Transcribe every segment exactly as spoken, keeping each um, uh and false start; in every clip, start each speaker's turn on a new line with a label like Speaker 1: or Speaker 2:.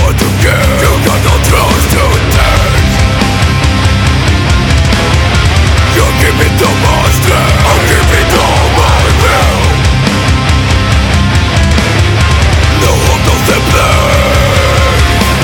Speaker 1: hard to give. You got no trust to take. You give me too much strength, I'll give it all my will. No hope, no simply.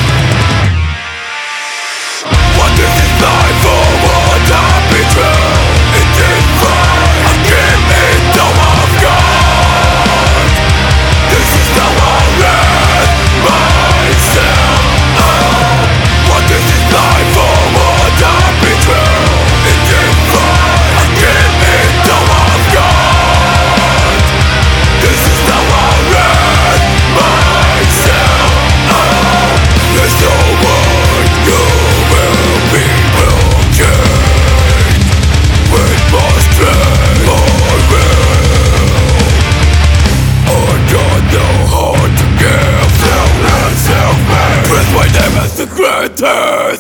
Speaker 1: What is this life for? What I've been through? It is fine, I'll give it all I've got. This is how I let myself out. What is this life for? What I've been through? It is fine, I'll give it all I've got. This is how I let myself out. There's no way you will be broken. With my strength, my will, I got no heart to give. Self-less, self-made. Press my name as the greatest.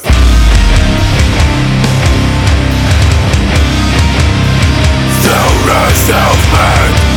Speaker 1: Self-less, self-made.